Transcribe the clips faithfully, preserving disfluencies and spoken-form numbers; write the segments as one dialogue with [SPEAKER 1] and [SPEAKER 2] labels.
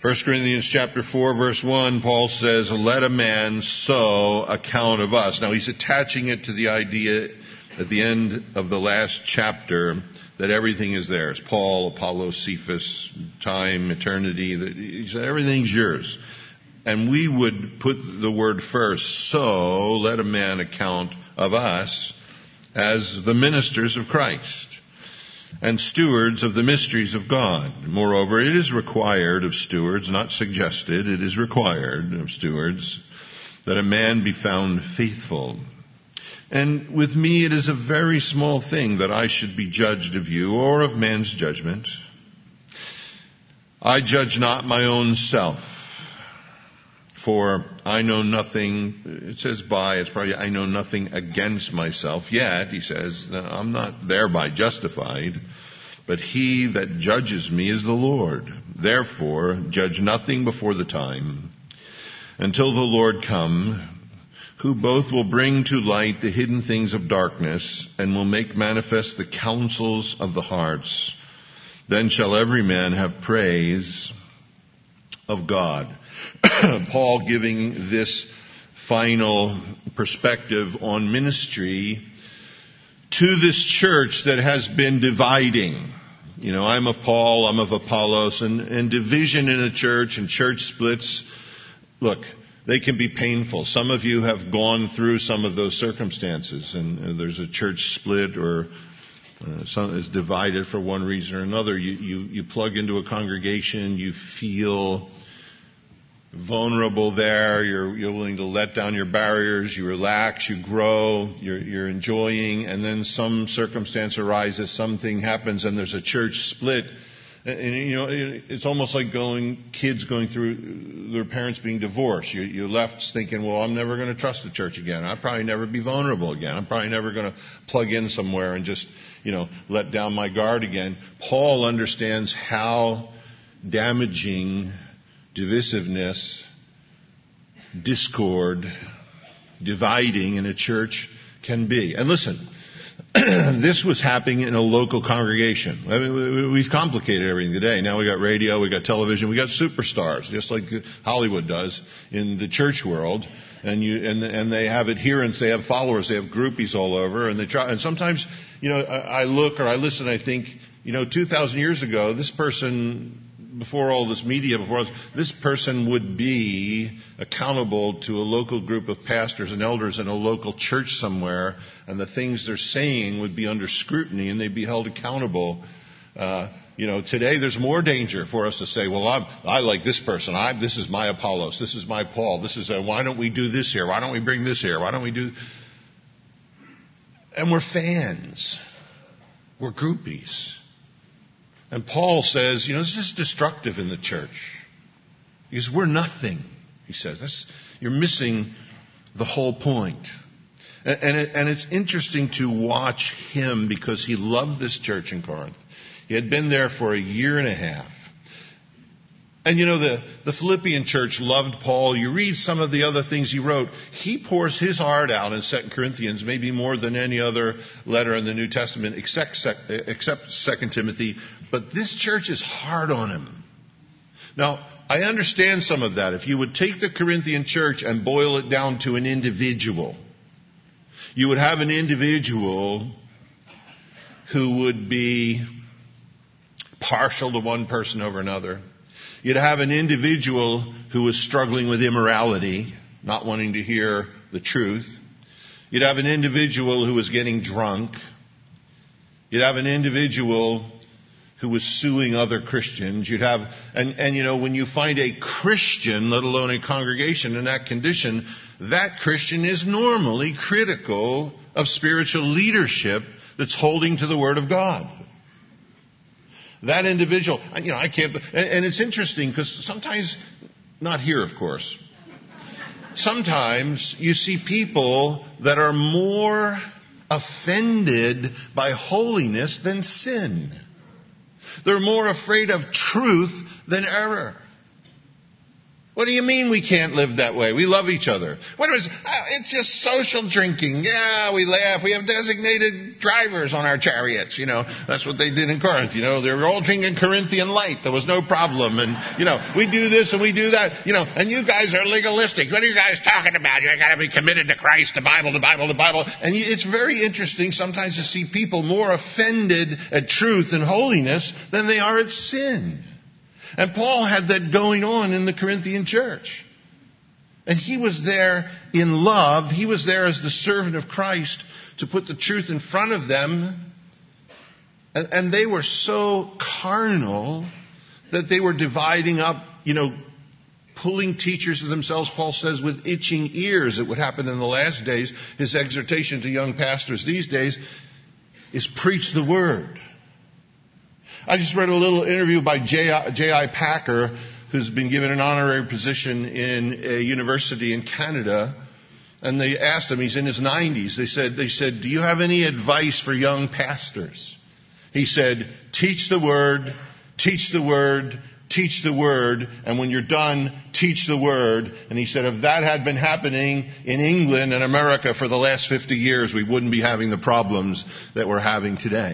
[SPEAKER 1] First Corinthians chapter four, verse one, Paul says, let a man so account of us. Now he's attaching it to the idea at the end of the last chapter that everything is theirs. Paul, Apollos, Cephas, time, eternity. He said everything's yours. And we would put the word first, so let a man account of us as the ministers of Christ and stewards of the mysteries of God. Moreover, it is required of stewards, not suggested, it is required of stewards that a man be found faithful. And with me it is a very small thing that I should be judged of you or of man's judgment. I judge not my own self, for I know nothing, it says by, it's probably I know nothing against myself, yet, he says, I'm not thereby justified, but he that judges me is the Lord. Therefore, judge nothing before the time, until the Lord come, who both will bring to light the hidden things of darkness, and will make manifest the counsels of the hearts. Then shall every man have praise of God. Paul giving this final perspective on ministry to this church that has been dividing. You know, I'm of Paul, I'm of Apollos, and, and division in a church and church splits, look, they can be painful. Some of you have gone through some of those circumstances, and there's a church split or uh, some is divided for one reason or another. You, you, you plug into a congregation, you feel vulnerable there, you're, you're willing to let down your barriers, you relax, you grow, you're, you're enjoying, and then some circumstance arises, something happens, and there's a church split. And, and you know, it's almost like going, kids going through their parents being divorced. You, you left thinking, well, I'm never going to trust the church again. I'll probably never be vulnerable again. I'm probably never going to plug in somewhere and just, you know, let down my guard again. Paul understands how damaging divisiveness, discord, dividing in a church can be. And listen, this was happening in a local congregation. I mean, we've complicated everything today. Now we got radio, we got television, we got superstars, just like Hollywood does in the church world. And you and and they have adherents, they have followers, they have groupies all over, and they try. And sometimes, you know, I, I look or I listen, I think, you know, two thousand years ago, this person, before all this media, before all this, this person would be accountable to a local group of pastors and elders in a local church somewhere, and the things they're saying would be under scrutiny and they'd be held accountable. Uh, you know, today there's more danger for us to say, well, I'm, I like this person. I, this is my Apollos. This is my Paul. This is a, why don't we do this here? Why don't we bring this here? Why don't we do... And we're fans. We're groupies. And Paul says, you know, this is destructive in the church. Because we're nothing, he says. That's, you're missing the whole point. And, and, it, and it's interesting to watch him because he loved this church in Corinth. He had been there for a year and a half. And you know, the, the Philippian church loved Paul. You read some of the other things he wrote. He pours his heart out in Second Corinthians, maybe more than any other letter in the New Testament, except, except Second Timothy. But this church is hard on him. Now, I understand some of that. If you would take the Corinthian church and boil it down to an individual, you would have an individual who would be partial to one person over another. You'd have an individual who was struggling with immorality, not wanting to hear the truth. You'd have an individual who was getting drunk. You'd have an individual who was suing other Christians. You'd have, and, and you know, when you find a Christian, let alone a congregation in that condition, that Christian is normally critical of spiritual leadership that's holding to the Word of God. That individual, you know, I can't, and, and it's interesting because sometimes, not here of course, sometimes you see people that are more offended by holiness than sin. They're more afraid of truth than error. What do you mean we can't live that way? We love each other. What is, oh, it's just social drinking. Yeah, we laugh. We have designated drivers on our chariots. You know, that's what they did in Corinth. You know, they were all drinking Corinthian light. There was no problem. And, you know, we do this and we do that. You know, and you guys are legalistic. What are you guys talking about? You got to be committed to Christ, the Bible, the Bible, the Bible. And you, it's very interesting sometimes to see people more offended at truth and holiness than they are at sin. And Paul had that going on in the Corinthian church. And he was there in love. He was there as the servant of Christ to put the truth in front of them. And, and they were so carnal that they were dividing up, you know, pulling teachers to themselves, Paul says, with itching ears. It would happen in the last days. His exhortation to young pastors these days is preach the word. I just read a little interview by J I Packer, who's been given an honorary position in a university in Canada. And they asked him, he's in his nineties, they said, they said, do you have any advice for young pastors? He said, teach the word, teach the word, teach the word, and when you're done, teach the word. And he said, if that had been happening in England and America for the last fifty years, we wouldn't be having the problems that we're having today.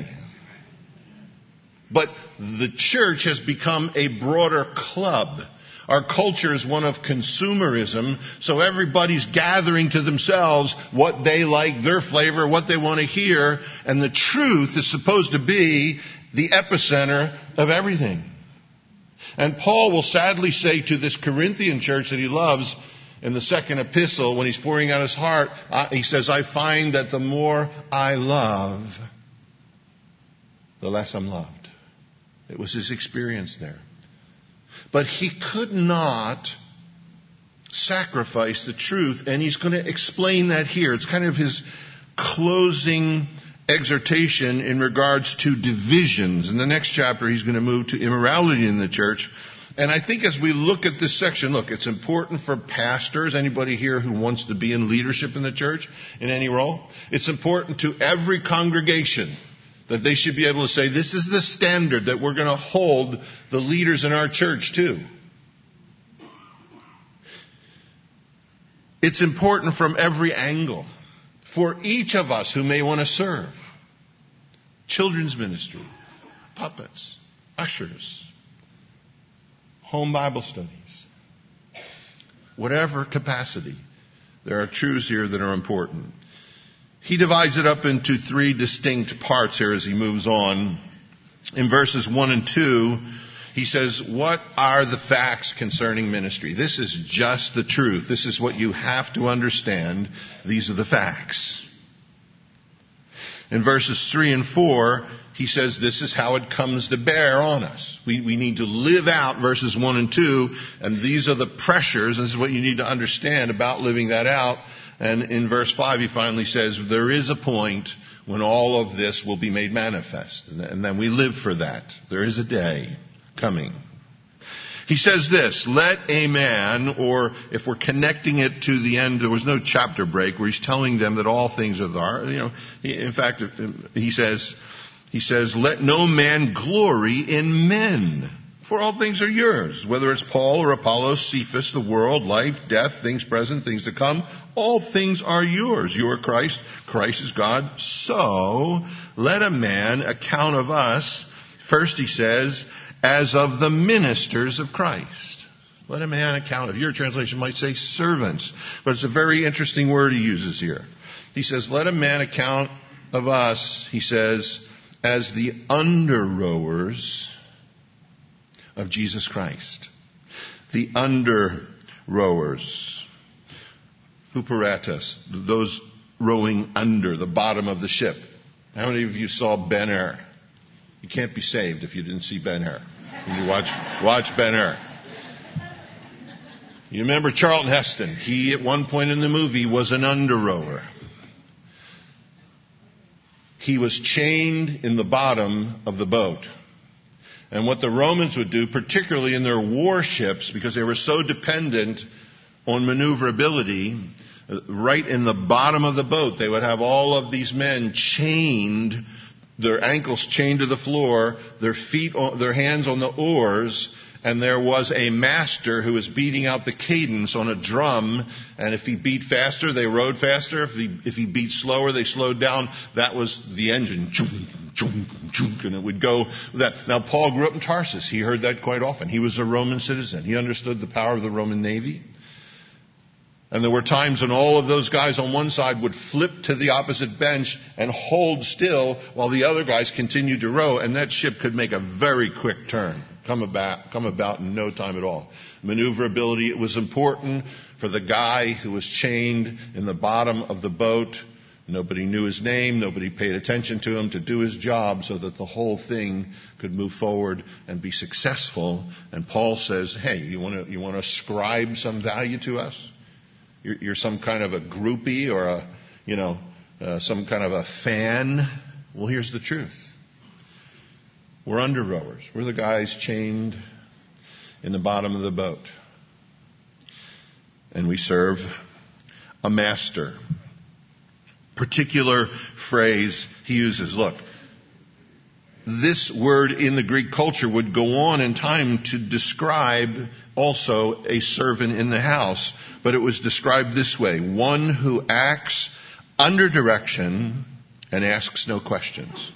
[SPEAKER 1] But the church has become a broader club. Our culture is one of consumerism, so everybody's gathering to themselves what they like, their flavor, what they want to hear, and the truth is supposed to be the epicenter of everything. And Paul will sadly say to this Corinthian church that he loves in the second epistle, when he's pouring out his heart, uh, he says, I find that the more I love, the less I'm loved. It was his experience there. But he could not sacrifice the truth, and he's going to explain that here. It's kind of his closing exhortation in regards to divisions. In the next chapter, he's going to move to immorality in the church. And I think as we look at this section, look, it's important for pastors, anybody here who wants to be in leadership in the church, in any role. It's important to every congregation that they should be able to say, this is the standard that we're going to hold the leaders in our church to. It's important from every angle for each of us who may want to serve. Children's ministry, puppets, ushers, home Bible studies. Whatever capacity, there are truths here that are important. He divides it up into three distinct parts here as he moves on. In verses one and two, he says, what are the facts concerning ministry? This is just the truth. This is what you have to understand. These are the facts. In verses three and four, he says this is how it comes to bear on us. We, we need to live out verses one and two, and these are the pressures. This is what you need to understand about living that out. And in verse five, he finally says, there is a point when all of this will be made manifest. And then we live for that. There is a day coming. He says this, let a man, or if we're connecting it to the end, there was no chapter break where he's telling them that all things are there. You know, he, in fact, he says, he says, let no man glory in men. For all things are yours, whether it's Paul or Apollos, Cephas, the world, life, death, things present, things to come. All things are yours. You are Christ. Christ is God. So let a man account of us, first he says, as of the ministers of Christ. Let a man account of. Your translation might say servants, but it's a very interesting word he uses here. He says, let a man account of us, he says, as the under-rowers of Jesus Christ. The under-rowers. Huperetas, those rowing under the bottom of the ship. How many of you saw Ben-Hur? You can't be saved if you didn't see Ben-Hur. When you watch, watch Ben-Hur. You remember Charlton Heston. He, at one point in the movie, was an under-rower. He was chained in the bottom of the boat. And what the Romans would do, particularly in their warships, because they were so dependent on maneuverability, right in the bottom of the boat, they would have all of these men chained, their ankles chained to the floor, their feet, their hands on the oars, and there was a master who was beating out the cadence on a drum, and if he beat faster, they rode faster. If he, if he beat slower, they slowed down. That was the engine. And it would go with that. Now, Paul grew up in Tarsus. He heard that quite often. He was a Roman citizen. He understood the power of the Roman Navy. And there were times when all of those guys on one side would flip to the opposite bench and hold still while the other guys continued to row, and that ship could make a very quick turn, come about, come about in no time at all. Maneuverability, it was important for the guy who was chained in the bottom of the boat. Nobody knew his name, nobody paid attention to him, to do his job so that the whole thing could move forward and be successful. And Paul says, hey, you want to you want to ascribe some value to us? You're, you're some kind of a groupie or a, you know, uh, some kind of a fan. Well, here's the truth. We're under rowers. We're the guys chained in the bottom of the boat. And we serve a master. Particular phrase he uses. Look, this word in the Greek culture would go on in time to describe also a servant in the house. But it was described this way: one who acts under direction and asks no questions.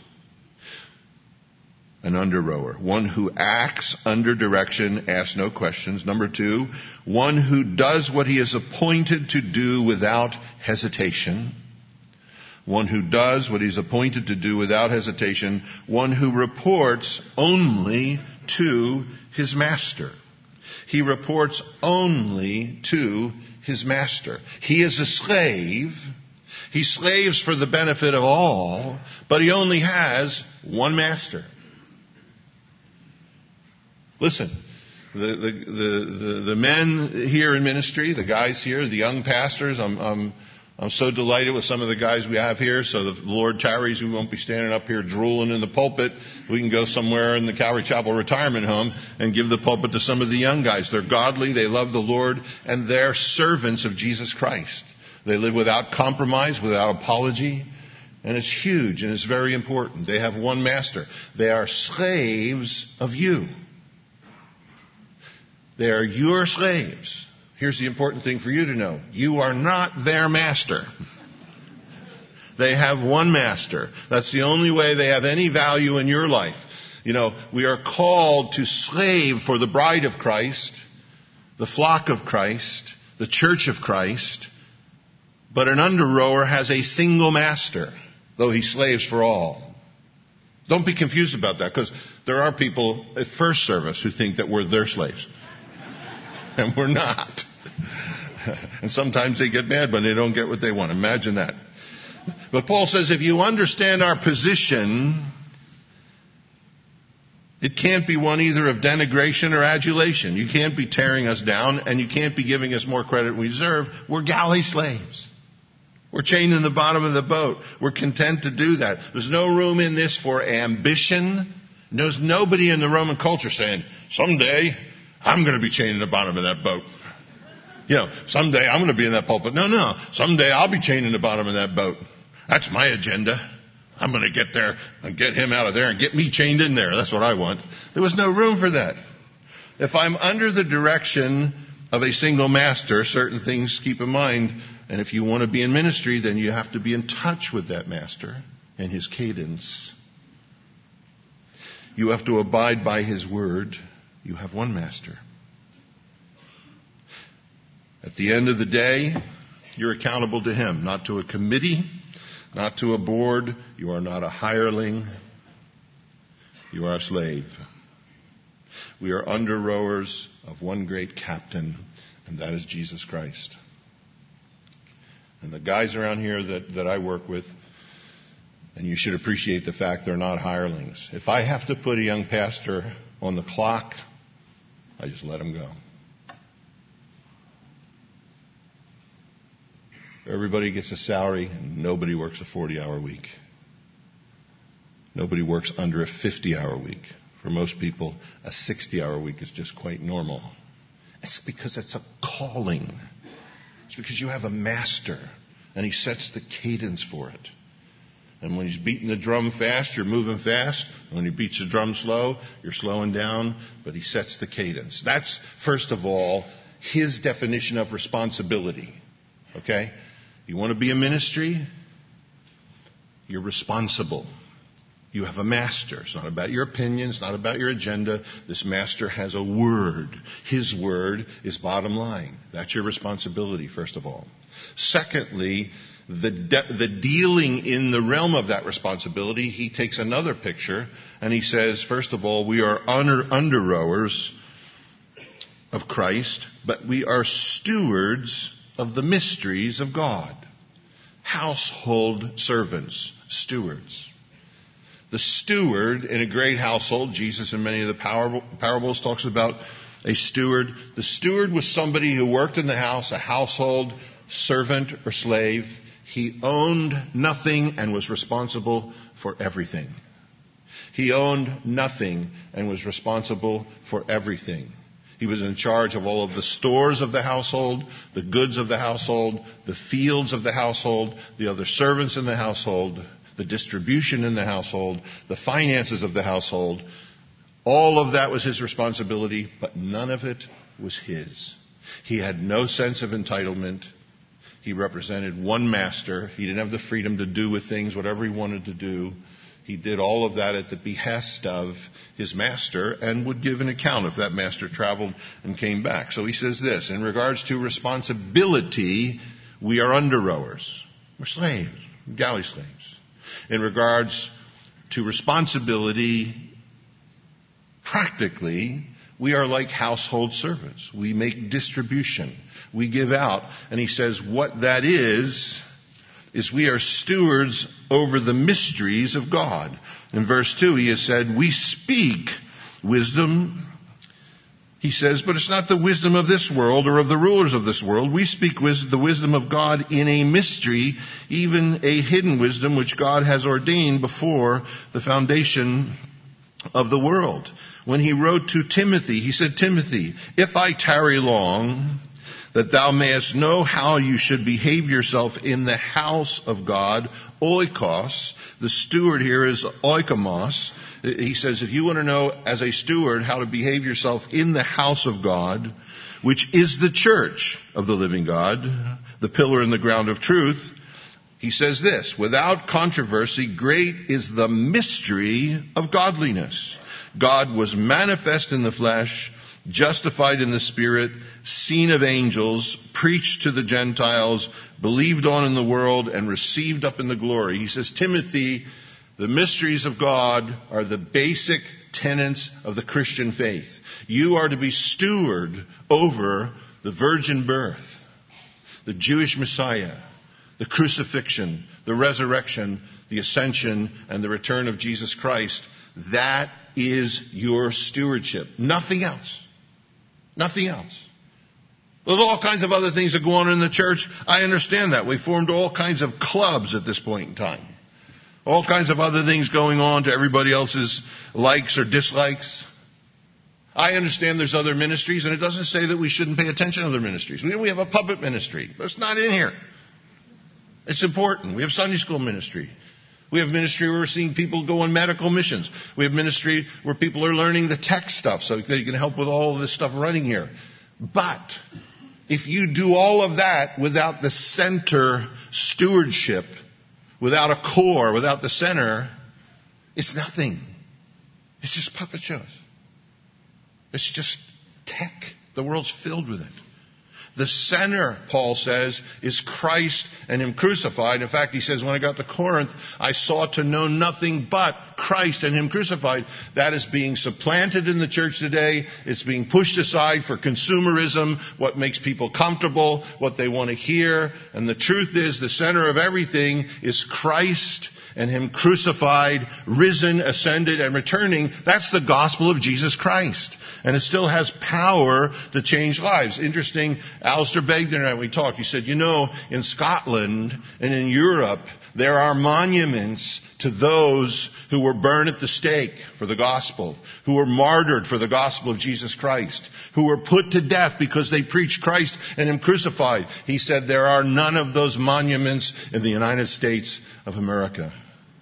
[SPEAKER 1] An under rower. One who acts under direction, asks no questions. Number two, one who does what he is appointed to do without hesitation. One who does what he's appointed to do without hesitation. One who reports only to his master. He reports only to his master. He is a slave. He slaves for the benefit of all, but he only has one master. Listen, the, the, the, the, the men here in ministry, the guys here, the young pastors, I'm, I'm, I'm so delighted with some of the guys we have here. So if the Lord tarries, we won't be standing up here drooling in the pulpit. We can go somewhere in the Calvary Chapel retirement home and give the pulpit to some of the young guys. They're godly, they love the Lord, and they're servants of Jesus Christ. They live without compromise, without apology. And it's huge and it's very important. They have one master. They are slaves of you. They are your slaves. Here's the important thing for you to know. You are not their master. They have one master. That's the only way they have any value in your life. You know, we are called to slave for the bride of Christ, the flock of Christ, the church of Christ. But an under-rower has a single master, though he slaves for all. Don't be confused about that, because there are people at first service who think that we're their slaves. And we're not. And sometimes they get mad when they don't get what they want. Imagine that. But Paul says if you understand our position, it can't be one either of denigration or adulation. You can't be tearing us down, and you can't be giving us more credit than we deserve. We're galley slaves. We're chained in the bottom of the boat. We're content to do that. There's no room in this for ambition. There's nobody in the Roman culture saying, someday I'm going to be chained in the bottom of that boat. You know, someday I'm going to be in that pulpit. No, no. Someday I'll be chained in the bottom of that boat. That's my agenda. I'm going to get there and get him out of there and get me chained in there. That's what I want. There was no room for that. If I'm under the direction of a single master, certain things keep in mind. And if you want to be in ministry, then you have to be in touch with that master and his cadence. You have to abide by his word. You have one master. At the end of the day, you're accountable to him, not to a committee, not to a board. You are not a hireling. You are a slave. We are under rowers of one great captain, and that is Jesus Christ. And the guys around here that, that I work with, and you should appreciate the fact they're not hirelings. If I have to put a young pastor on the clock, I just let him go. Everybody gets a salary, and nobody works a forty-hour week. Nobody works under a fifty-hour week. For most people, a sixty-hour week is just quite normal. It's because it's a calling. It's because you have a master, and he sets the cadence for it. And when he's beating the drum fast, you're moving fast. When he beats the drum slow, you're slowing down. But he sets the cadence. That's, first of all, his definition of responsibility. Okay? You want to be a ministry? You're responsible. You have a master. It's not about your opinions, not about your agenda. This master has a word. His word is bottom line. That's your responsibility, first of all. Secondly, the de- the dealing in the realm of that responsibility, he takes another picture and he says, first of all, we are under under rowers of Christ, but we are stewards of the mysteries of God. Household servants, stewards. The steward in a great household, Jesus in many of the parables talks about a steward. The steward was somebody who worked in the house, a household servant or slave. He owned nothing and was responsible for everything. He owned nothing and was responsible for everything. He was in charge of all of the stores of the household, the goods of the household, the fields of the household, the other servants in the household, the distribution in the household, the finances of the household. All of that was his responsibility, but none of it was his. He had no sense of entitlement. He represented one master. He didn't have the freedom to do with things whatever he wanted to do. He did all of that at the behest of his master and would give an account if that master traveled and came back. So he says this, in regards to responsibility, we are under rowers. We're slaves, galley slaves. In regards to responsibility, practically, we are like household servants. We make distribution. We give out. And he says what that is, is we are stewards over the mysteries of God. In verse two, he has said, we speak wisdom. He says, but it's not the wisdom of this world or of the rulers of this world. We speak wis- the wisdom of God in a mystery, even a hidden wisdom which God has ordained before the foundation of the world. When he wrote to Timothy, he said, Timothy, if I tarry long, that thou mayest know how you should behave yourself in the house of God, oikos. The steward here is oikamos. He says, if you want to know as a steward how to behave yourself in the house of God, which is the church of the living God, the pillar and the ground of truth, he says this, without controversy, great is the mystery of godliness. God was manifest in the flesh, justified in the spirit, seen of angels, preached to the Gentiles, believed on in the world, and received up in the glory. He says, Timothy, the mysteries of God are the basic tenets of the Christian faith. You are to be steward over the virgin birth, the Jewish Messiah, the crucifixion, the resurrection, the ascension, and the return of Jesus Christ. That is your stewardship. Nothing else. Nothing else. There's all kinds of other things that go on in the church. I understand that. We formed all kinds of clubs at this point in time. All kinds of other things going on to everybody else's likes or dislikes. I understand there's other ministries, and it doesn't say that we shouldn't pay attention to other ministries. We have a puppet ministry, but it's not in here. It's important. We have Sunday school ministry. We have ministry where we're seeing people go on medical missions. We have ministry where people are learning the tech stuff so they can help with all of this stuff running here. But if you do all of that without the center stewardship, without a core, without the center, it's nothing. It's just puppet shows. It's just tech. The world's filled with it. The center, Paul says, is Christ and Him crucified. In fact, he says, when I got to Corinth, I sought to know nothing but Christ and Him crucified. That is being supplanted in the church today. It's being pushed aside for consumerism, what makes people comfortable, what they want to hear. And the truth is, the center of everything is Christ and Him crucified, risen, ascended, and returning. That's the gospel of Jesus Christ. And it still has power to change lives. Interesting, Alistair Begden and I, we talked. He said, you know, in Scotland and in Europe, there are monuments to those who were burned at the stake for the gospel, who were martyred for the gospel of Jesus Christ, who were put to death because they preached Christ and Him crucified. He said there are none of those monuments in the United States of America.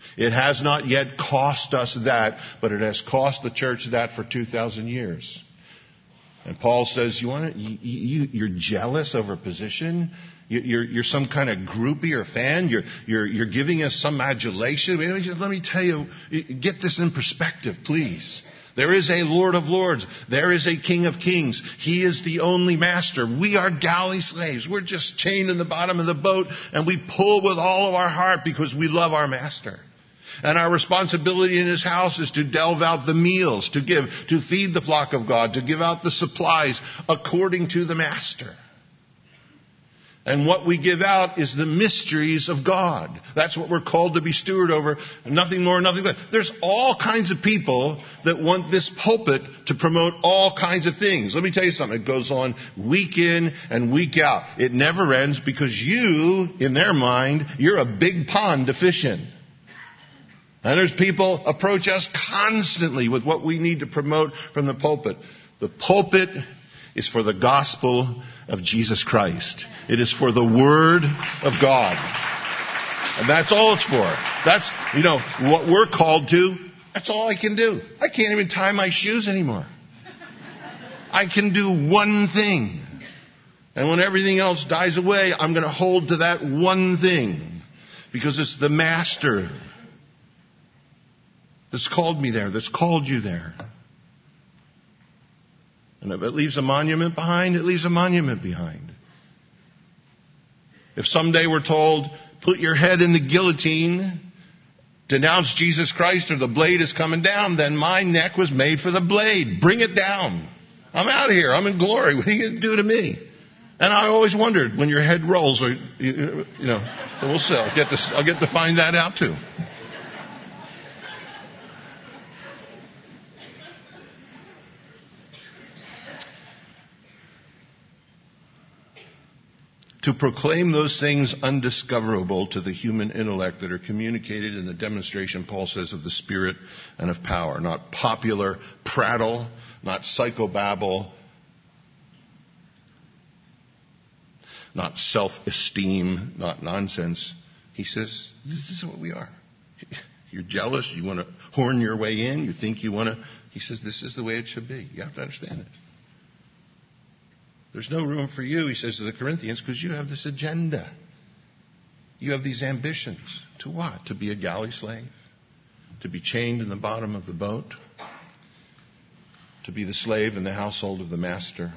[SPEAKER 1] It has not yet cost us that, but it has cost the church that for two thousand years. And Paul says, you want to, you, you, you're jealous over position? You, you're, you're some kind of groupie or fan? You're, you're, you're giving us some adulation? Let me tell you, get this in perspective, please. There is a Lord of Lords. There is a King of Kings. He is the only master. We are galley slaves. We're just chained in the bottom of the boat, and we pull with all of our heart because we love our master. And our responsibility in His house is to delve out the meals, to give, to feed the flock of God, to give out the supplies according to the master. And what we give out is the mysteries of God. That's what we're called to be steward over. Nothing more, nothing less. There's all kinds of people that want this pulpit to promote all kinds of things. Let me tell you something. It goes on week in and week out. It never ends because you, in their mind, you're a big pond to fish in. And there's people approach us constantly with what we need to promote from the pulpit. The pulpit is for the gospel of Jesus Christ. It is for the Word of God. And that's all it's for. That's, you know, what we're called to. That's all I can do. I can't even tie my shoes anymore. I can do one thing. And when everything else dies away, I'm going to hold to that one thing. Because it's the Master that's called me there, that's called you there. And if it leaves a monument behind, it leaves a monument behind. If someday we're told, put your head in the guillotine, denounce Jesus Christ or the blade is coming down, then my neck was made for the blade. Bring it down. I'm out of here. I'm in glory. What are you going to do to me? And I always wondered, when your head rolls, or, you know, we'll see. I'll get to, I'll get to find that out too. To proclaim those things undiscoverable to the human intellect that are communicated in the demonstration, Paul says, of the Spirit and of power. Not popular prattle, not psychobabble, not self-esteem, not nonsense. He says, this is what we are. You're jealous, you want to horn your way in, you think you want to... He says, this is the way it should be. You have to understand it. There's no room for you, he says to the Corinthians, because you have this agenda. You have these ambitions. To what? To be a galley slave? To be chained in the bottom of the boat? To be the slave in the household of the master?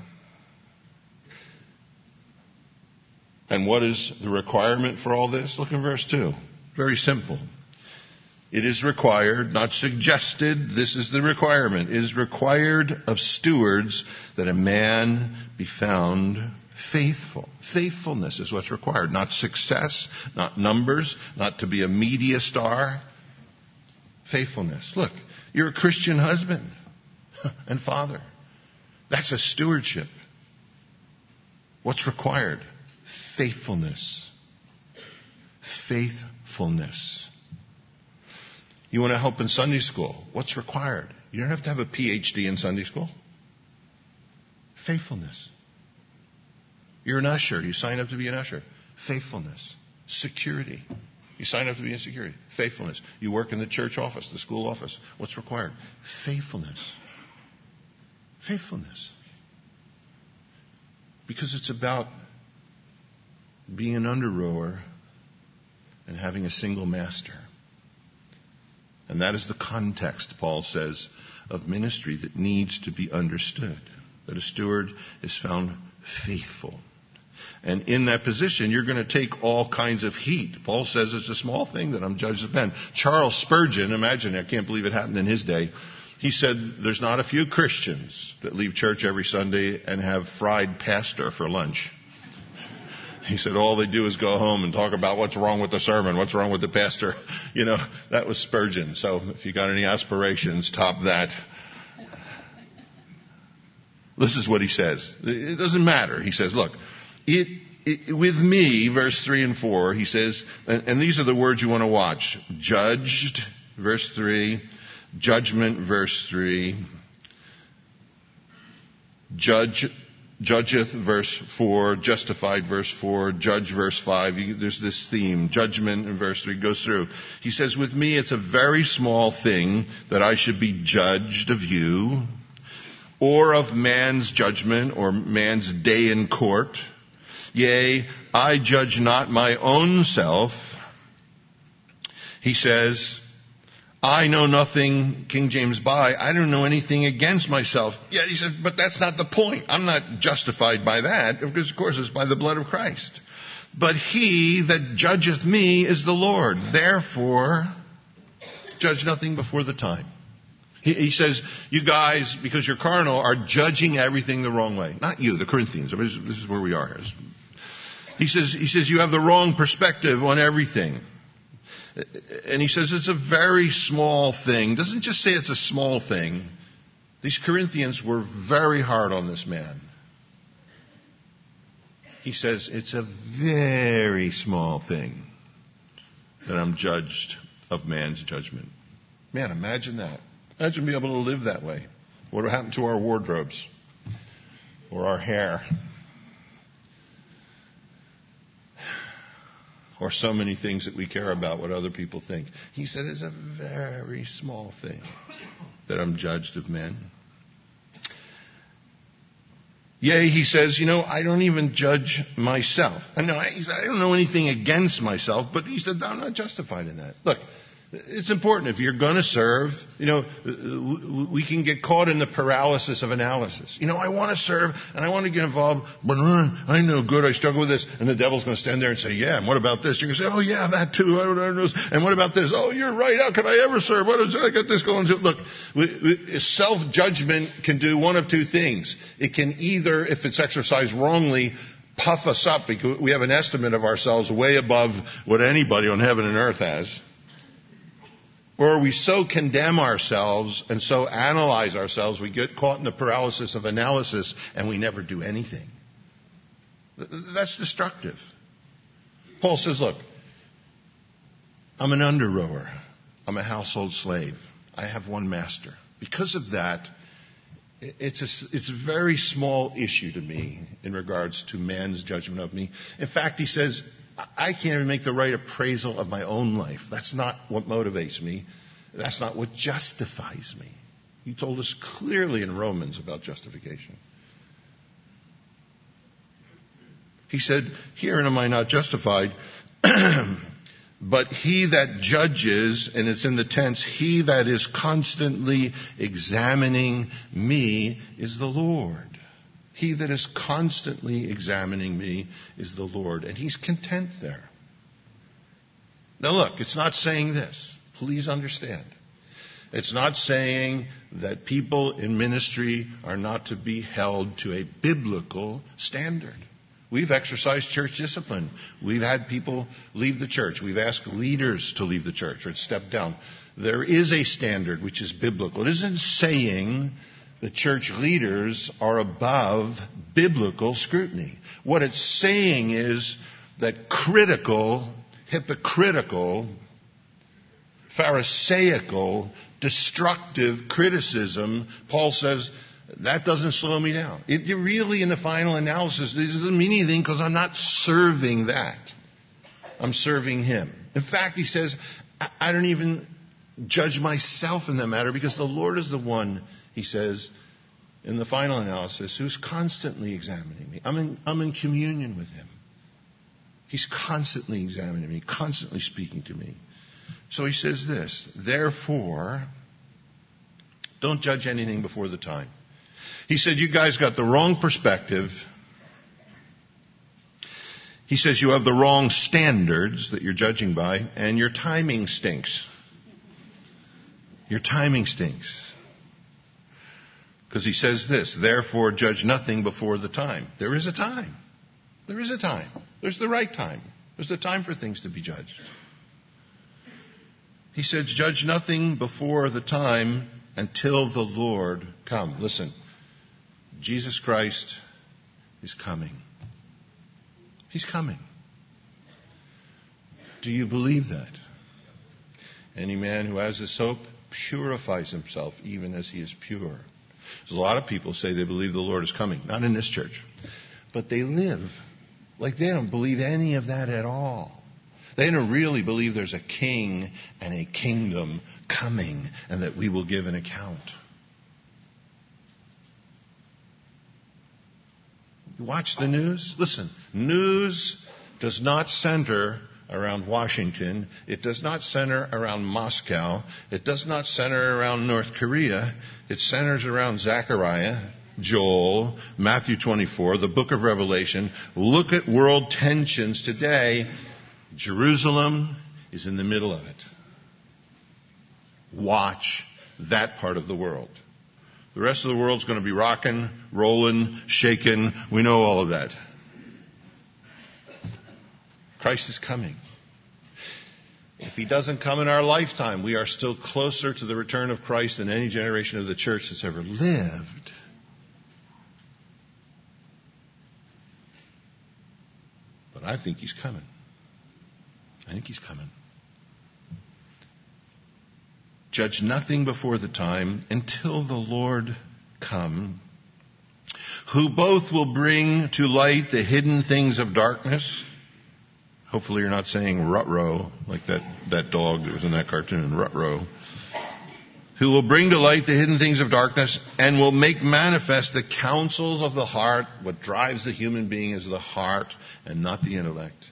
[SPEAKER 1] And what is the requirement for all this? Look in verse two. Very simple. It is required, not suggested, this is the requirement. It is required of stewards that a man be found faithful. Faithfulness is what's required. Not success, not numbers, not to be a media star. Faithfulness. Look, you're a Christian husband and father. That's a stewardship. What's required? Faithfulness. Faithfulness. You want to help in Sunday school. What's required? You don't have to have a P H D in Sunday school. Faithfulness. You're an usher. You sign up to be an usher. Faithfulness. Security. You sign up to be in security. Faithfulness. You work in the church office, the school office. What's required? Faithfulness. Faithfulness. Because it's about being an under-rower and having a single master. And that is the context, Paul says, of ministry that needs to be understood. That a steward is found faithful. And in that position, you're going to take all kinds of heat. Paul says it's a small thing that I'm judged of men. Charles Spurgeon, imagine, I can't believe it happened in his day. He said there's not a few Christians that leave church every Sunday and have fried pastor for lunch. He said all they do is go home and talk about what's wrong with the sermon, what's wrong with the pastor. You know, that was Spurgeon. So if you got any aspirations, top that. This is what he says. It doesn't matter. He says, look, it, it, with me, verse three and four, he says, and, and these are the words you want to watch. Judged, verse three. Judgment, verse three. Judge judgeth, verse four, justified, verse four, judge, verse five. There's this theme, judgment in verse three, goes through. He says, with me it's a very small thing that I should be judged of you, or of man's judgment, or man's day in court. Yea, I judge not my own self. He says, I know nothing, King James by, I don't know anything against myself. Yet he says, but that's not the point. I'm not justified by that, because of course it's by the blood of Christ. But he that judgeth me is the Lord. Therefore, judge nothing before the time. He, he says, you guys, because you're carnal, are judging everything the wrong way. Not you, the Corinthians. I mean, this, this is where we are here. He says, he says, you have the wrong perspective on everything. And he says it's a very small thing. Doesn't just say it's a small thing. These Corinthians were very hard on this man. He says it's a very small thing that I'm judged of man's judgment. Man, imagine that. Imagine being able to live that way. What would happen to our wardrobes or our hair? Or so many things that we care about, what other people think. He said it's a very small thing that I'm judged of men. Yea, he says, you know, I don't even judge myself. I know, he said, I don't know anything against myself, but he said, I'm not justified in that. Look, it's important. If you're going to serve, you know, we can get caught in the paralysis of analysis. You know, I want to serve and I want to get involved, but uh, I know good, I struggle with this. And the devil's going to stand there and say, yeah, and what about this? You're going to say, oh yeah, that too. I don't know. And what about this? Oh, you're right. How can I ever serve? What is it? I got this going. Look, self-judgment can do one of two things. It can either, if it's exercised wrongly, puff us up because we have an estimate of ourselves way above what anybody on heaven and earth has. Or we so condemn ourselves and so analyze ourselves, we get caught in the paralysis of analysis and we never do anything. That's destructive. Paul says, look, I'm an under-rower. I'm a household slave. I have one master. Because of that, it's a, it's a very small issue to me in regards to man's judgment of me. In fact, he says, I can't even make the right appraisal of my own life. That's not what motivates me. That's not what justifies me. He told us clearly in Romans about justification. He said, herein am I not justified, but he that judges, and it's in the tense, he that is constantly examining me is the Lord. He that is constantly examining me is the Lord. And he's content there. Now look, it's not saying this. Please understand. It's not saying that people in ministry are not to be held to a biblical standard. We've exercised church discipline. We've had people leave the church. We've asked leaders to leave the church or step down. There is a standard which is biblical. It isn't saying the church leaders are above biblical scrutiny. What it's saying is that critical, hypocritical, pharisaical, destructive criticism, Paul says, that doesn't slow me down. It really, in the final analysis, it doesn't mean anything because I'm not serving that. I'm serving him. In fact, he says, I don't even judge myself in that matter because the Lord is the one, he says, in the final analysis, who's constantly examining me. I'm in, I'm in communion with him. He's constantly examining me, constantly speaking to me. So he says this, therefore, don't judge anything before the time. He said, you guys got the wrong perspective. He says you have the wrong standards that you're judging by, and your timing stinks. Your timing stinks. Because he says this, therefore judge nothing before the time. There is a time. There is a time. There's the right time. There's the time for things to be judged. He says, judge nothing before the time until the Lord come. Listen, Jesus Christ is coming. He's coming. Do you believe that? Any man who has this hope purifies himself even as he is pure. There's a lot of people say they believe the Lord is coming. Not in this church. But they live like they don't believe any of that at all. They don't really believe there's a king and a kingdom coming and that we will give an account. You watch the news? Listen, news does not center around Washington. It does not center around Moscow. It does not center around North Korea. It centers around Zechariah, Joel, Matthew twenty-four, the book of Revelation. Look at world tensions today. Jerusalem is in the middle of it. Watch that part of the world. The rest of the world's going to be rocking, rolling, shaking. We know all of that. Christ is coming. If he doesn't come in our lifetime, we are still closer to the return of Christ than any generation of the church that's ever lived. But I think he's coming. I think he's coming. Judge nothing before the time until the Lord come, who both will bring to light the hidden things of darkness. Hopefully you're not saying Ruh-roh, like that, that dog that was in that cartoon, Ruh-roh. Who will bring to light the hidden things of darkness and will make manifest the counsels of the heart. What drives the human being is the heart and not the intellect.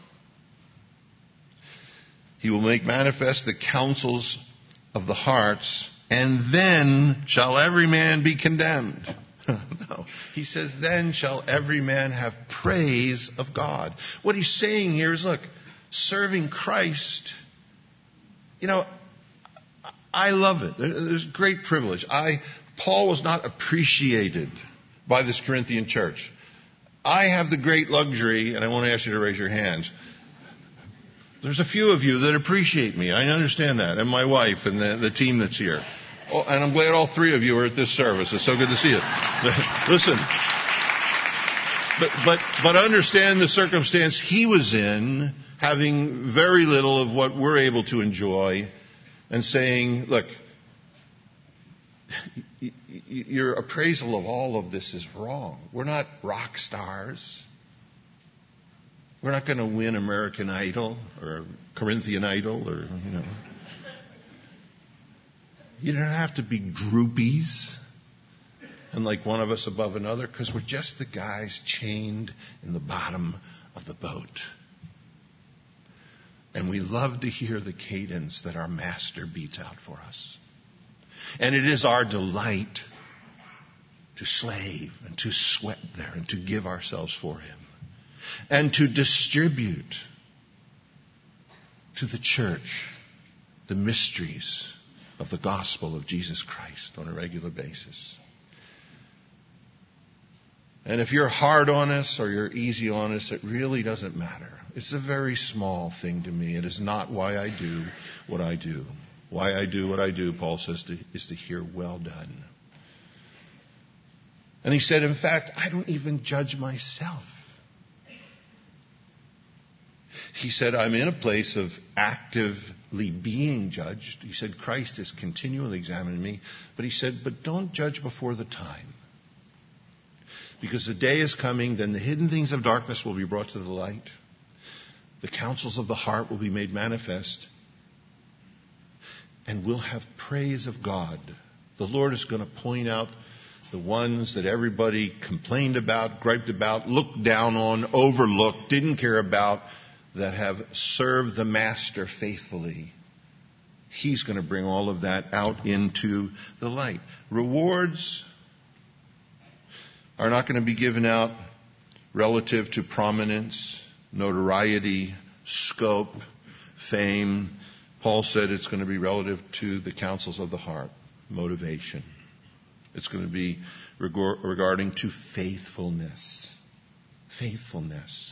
[SPEAKER 1] He will make manifest the counsels of the hearts, and then shall every man be condemned. No. He says, then shall every man have praise of God. What he's saying here is, look, serving Christ, you know, I love it. There's great privilege. I, Paul was not appreciated by this Corinthian church. I have the great luxury, and I won't ask you to raise your hands. There's a few of you that appreciate me. I understand that. And my wife and the, the team that's here. Oh, and I'm glad all three of you are at this service. It's so good to see you. Listen. But, but, but understand the circumstance he was in, having very little of what we're able to enjoy, and saying, look, your appraisal of all of this is wrong. We're not rock stars. We're not going to win American Idol or Corinthian Idol or, you know. You don't have to be groupies and like one of us above another, because we're just the guys chained in the bottom of the boat. And we love to hear the cadence that our master beats out for us. And it is our delight to slave and to sweat there and to give ourselves for him. And to distribute to the church the mysteries of the gospel of Jesus Christ on a regular basis. And if you're hard on us or you're easy on us, it really doesn't matter. It's a very small thing to me. It is not why I do what I do. Why I do what I do, Paul says, to, is to hear well done. And he said, in fact, I don't even judge myself. He said, I'm in a place of actively being judged. He said, Christ is continually examining me. But he said, but don't judge before the time. Because the day is coming, then the hidden things of darkness will be brought to the light. The counsels of the heart will be made manifest. And we'll have praise of God. The Lord is going to point out the ones that everybody complained about, griped about, looked down on, overlooked, didn't care about, that have served the Master faithfully. He's going to bring all of that out into the light. Rewards are not going to be given out relative to prominence, notoriety, scope, fame. Paul said it's going to be relative to the counsels of the heart, motivation. It's going to be regarding to faithfulness. Faithfulness.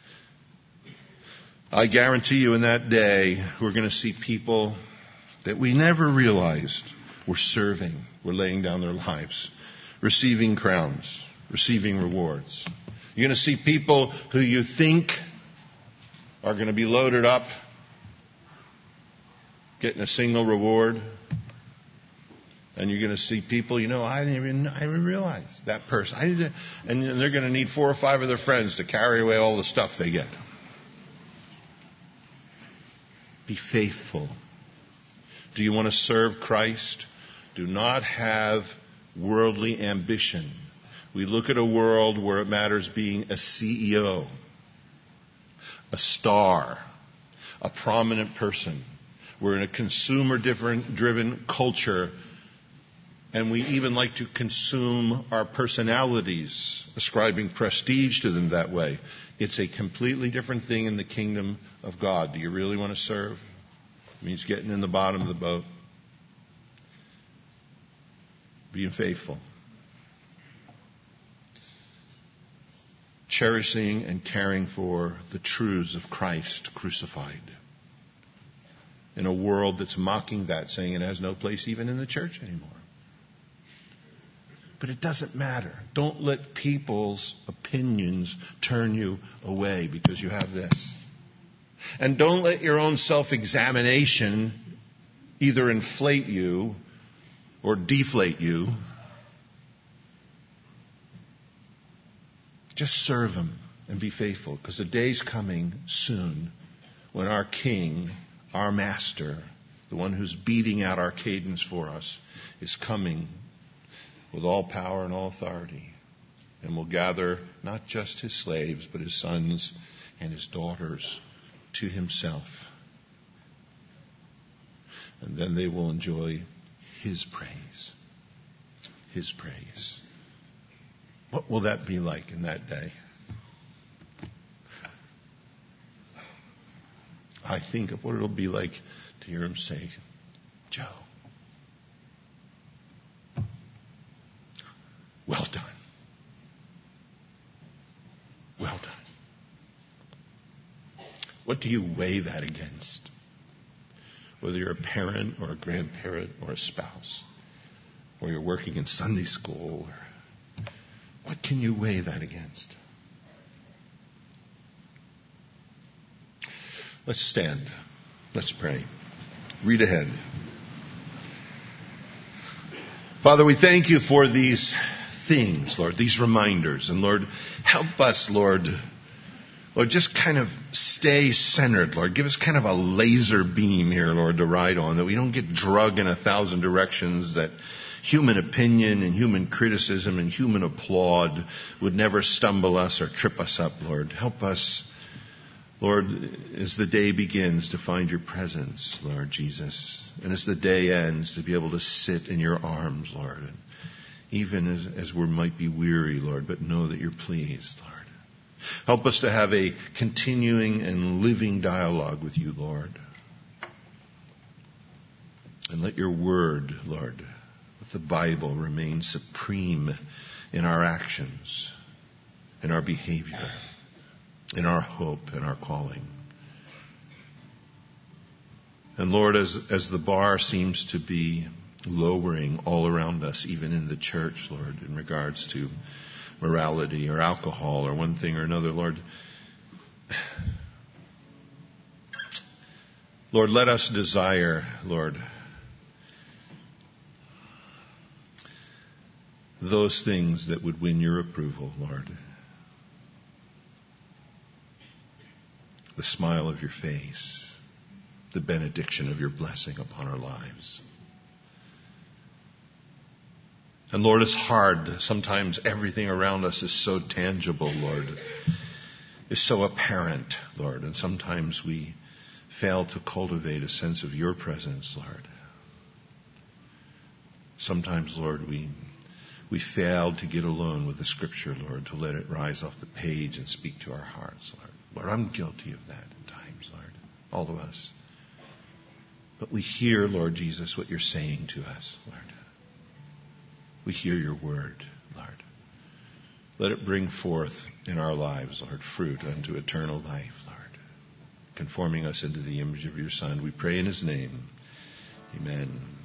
[SPEAKER 1] I guarantee you in that day, we're going to see people that we never realized were serving, were laying down their lives, receiving crowns, receiving rewards. You're going to see people who you think are going to be loaded up, getting a single reward. And you're going to see people, you know, I didn't even, I didn't realize that person. I didn't, and they're going to need four or five of their friends to carry away all the stuff they get. Be faithful. Do you want to serve Christ? Do not have worldly ambition. We look at a world where it matters being a C E O, a star, a prominent person. We're in a consumer-driven culture, and we even like to consume our personalities, ascribing prestige to them that way. It's a completely different thing in the kingdom of God. Do you really want to serve? It means getting in the bottom of the boat, being faithful, cherishing and caring for the truths of Christ crucified. In a world that's mocking that, saying it has no place even in the church anymore. But it doesn't matter. Don't let people's opinions turn you away because you have this. And don't let your own self-examination either inflate you or deflate you. Just serve Him and be faithful, because the day's coming soon when our King, our Master, the one who's beating out our cadence for us, is coming with all power and all authority, and will gather not just His slaves, but His sons and His daughters to Himself. And then they will enjoy His praise. His praise. What will that be like in that day? I think of what it'll be like to hear Him say, Joe, well done. Well done. What do you weigh that against? Whether you're a parent or a grandparent or a spouse, or you're working in Sunday school, or what can you weigh that against? Let's stand. Let's pray. Read ahead. Father, we thank You for these things, Lord, these reminders. And Lord, help us, Lord, Lord, just kind of stay centered, Lord. Give us kind of a laser beam here, Lord, to ride on, that we don't get drug in a thousand directions, that human opinion and human criticism and human applaud would never stumble us or trip us up, Lord. Help us, Lord, as the day begins, to find Your presence, Lord Jesus. And as the day ends, to be able to sit in Your arms, Lord. And even as, as we might be weary, Lord, but know that You're pleased, Lord. Help us to have a continuing and living dialogue with You, Lord. And let Your word, Lord, let the Bible remain supreme in our actions, in our behavior, in our hope, in our calling. And Lord, as, as the bar seems to be lowering all around us, even in the church, Lord, in regards to morality or alcohol or one thing or another, Lord, Lord, let us desire, Lord, those things that would win Your approval, Lord. The smile of Your face, the benediction of Your blessing upon our lives. And Lord, it's hard. Sometimes everything around us is so tangible, Lord. Is so apparent, Lord. And sometimes we fail to cultivate a sense of Your presence, Lord. Sometimes, Lord, we we fail to get alone with the Scripture, Lord, to let it rise off the page and speak to our hearts, Lord. Lord, I'm guilty of that at times, Lord. All of us. But we hear, Lord Jesus, what You're saying to us, Lord. We hear Your word, Lord. Let it bring forth in our lives, Lord, fruit unto eternal life, Lord, conforming us into the image of Your Son. We pray in His name. Amen.